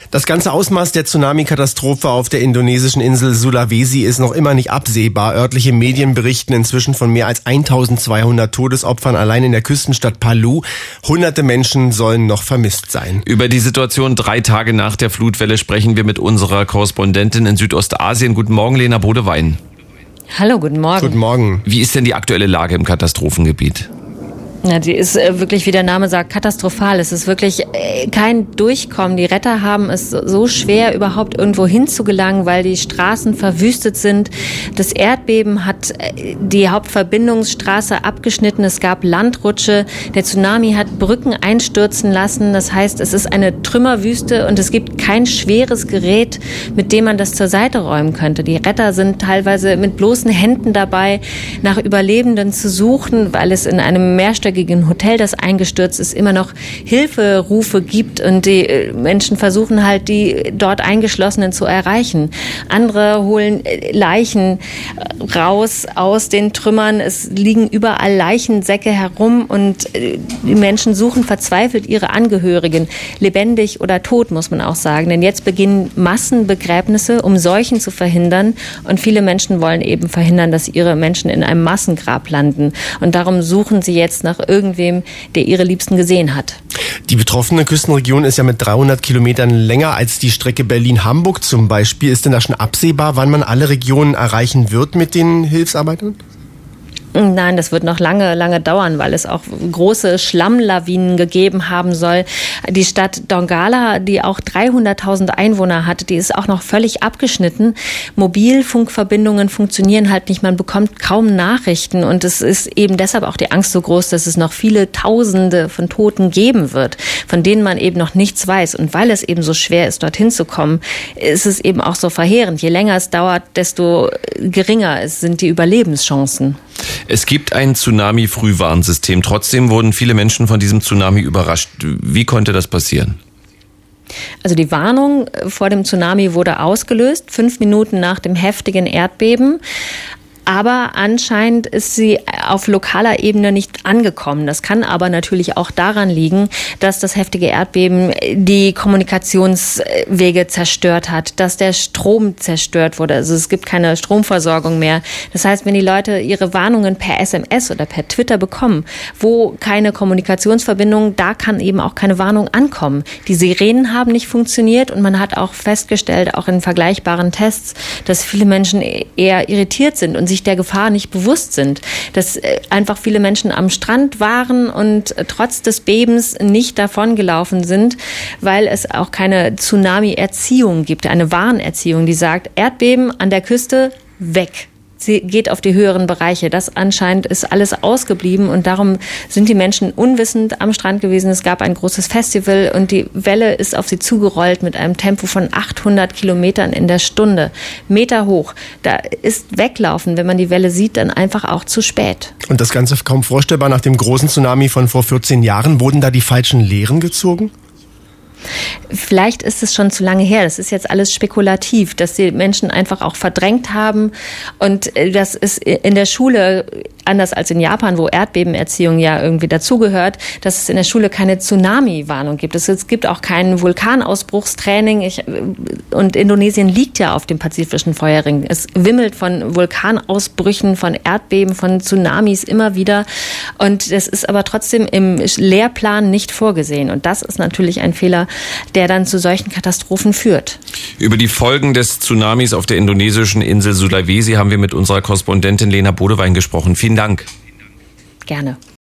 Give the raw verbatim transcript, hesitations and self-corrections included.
Das ganze Ausmaß der Tsunami-Katastrophe auf der indonesischen Insel Sulawesi ist noch immer nicht absehbar. Örtliche Medien berichten inzwischen von mehr als eintausendzweihundert Todesopfern allein in der Küstenstadt Palu. Hunderte Menschen sollen noch vermisst sein. Über die Situation drei Tage nach der Flutwelle sprechen wir mit unserer Korrespondentin in Südostasien. Guten Morgen, Lena Bodewein. Hallo, guten Morgen. Guten Morgen. Wie ist denn die aktuelle Lage im Katastrophengebiet? Ja, die ist äh, wirklich, wie der Name sagt, katastrophal. Es ist wirklich äh, kein Durchkommen. Die Retter haben es so schwer, überhaupt irgendwo hinzugelangen, weil die Straßen verwüstet sind. Das Erdbeben hat äh, die Hauptverbindungsstraße abgeschnitten. Es gab Landrutsche. Der Tsunami hat Brücken einstürzen lassen. Das heißt, es ist eine Trümmerwüste und es gibt kein schweres Gerät, mit dem man das zur Seite räumen könnte. Die Retter sind teilweise mit bloßen Händen dabei, nach Überlebenden zu suchen, weil es in einem mehrstöckigen Hotel, das eingestürzt ist, immer noch Hilferufe gibt und die Menschen versuchen halt, die dort Eingeschlossenen zu erreichen. Andere holen Leichen raus aus den Trümmern. Es liegen überall Leichensäcke herum und die Menschen suchen verzweifelt ihre Angehörigen, lebendig oder tot, muss man auch sagen. Denn jetzt beginnen Massenbegräbnisse, um Seuchen zu verhindern und viele Menschen wollen eben verhindern, dass ihre Menschen in einem Massengrab landen. Und darum suchen sie jetzt nach irgendwem, der ihre Liebsten gesehen hat. Die betroffene Küstenregion ist ja mit dreihundert Kilometern länger als die Strecke Berlin-Hamburg zum Beispiel. Ist denn da schon absehbar, wann man alle Regionen erreichen wird mit den Hilfsarbeitern? Nein, das wird noch lange, lange dauern, weil es auch große Schlammlawinen gegeben haben soll. Die Stadt Donggala, die auch dreihunderttausend Einwohner hatte, die ist auch noch völlig abgeschnitten. Mobilfunkverbindungen funktionieren halt nicht, man bekommt kaum Nachrichten und es ist eben deshalb auch die Angst so groß, dass es noch viele Tausende von Toten geben wird, von denen man eben noch nichts weiß. Und weil es eben so schwer ist, dorthin zu kommen, ist es eben auch so verheerend. Je länger es dauert, desto geringer sind die Überlebenschancen. Es gibt ein Tsunami-Frühwarnsystem. Trotzdem wurden viele Menschen von diesem Tsunami überrascht. Wie konnte das passieren? Also die Warnung vor dem Tsunami wurde ausgelöst, fünf Minuten nach dem heftigen Erdbeben. Aber anscheinend ist sie auf lokaler Ebene nicht angekommen. Das kann aber natürlich auch daran liegen, dass das heftige Erdbeben die Kommunikationswege zerstört hat, dass der Strom zerstört wurde. Also es gibt keine Stromversorgung mehr. Das heißt, wenn die Leute ihre Warnungen per S M S oder per Twitter bekommen, wo keine Kommunikationsverbindung, da kann eben auch keine Warnung ankommen. Die Sirenen haben nicht funktioniert und man hat auch festgestellt, auch in vergleichbaren Tests, dass viele Menschen eher irritiert sind und sich der Gefahr nicht bewusst sind, dass einfach viele Menschen am Strand waren und trotz des Bebens nicht davongelaufen sind, weil es auch keine Tsunami-Erziehung gibt, eine Warnerziehung, die sagt, Erdbeben an der Küste, weg. Sie geht auf die höheren Bereiche. Das anscheinend ist alles ausgeblieben und darum sind die Menschen unwissend am Strand gewesen. Es gab ein großes Festival und die Welle ist auf sie zugerollt mit einem Tempo von achthundert Kilometern in der Stunde. Meter hoch. Da ist Weglaufen, wenn man die Welle sieht, dann einfach auch zu spät. Und das Ganze kaum vorstellbar nach dem großen Tsunami von vor vierzehn Jahren. Wurden da die falschen Lehren gezogen? Vielleicht ist es schon zu lange her. Das ist jetzt alles spekulativ, dass die Menschen einfach auch verdrängt haben. Und das ist in der Schule, anders als in Japan, wo Erdbebenerziehung ja irgendwie dazugehört, dass es in der Schule keine Tsunami-Warnung gibt. Es gibt auch kein Vulkanausbruchstraining. Ich, und Indonesien liegt ja auf dem pazifischen Feuerring. Es wimmelt von Vulkanausbrüchen, von Erdbeben, von Tsunamis immer wieder. Und das ist aber trotzdem im Lehrplan nicht vorgesehen. Und das ist natürlich ein Fehler, der dann zu solchen Katastrophen führt. Über die Folgen des Tsunamis auf der indonesischen Insel Sulawesi haben wir mit unserer Korrespondentin Lena Bodewein gesprochen. Vielen Dank. Gerne.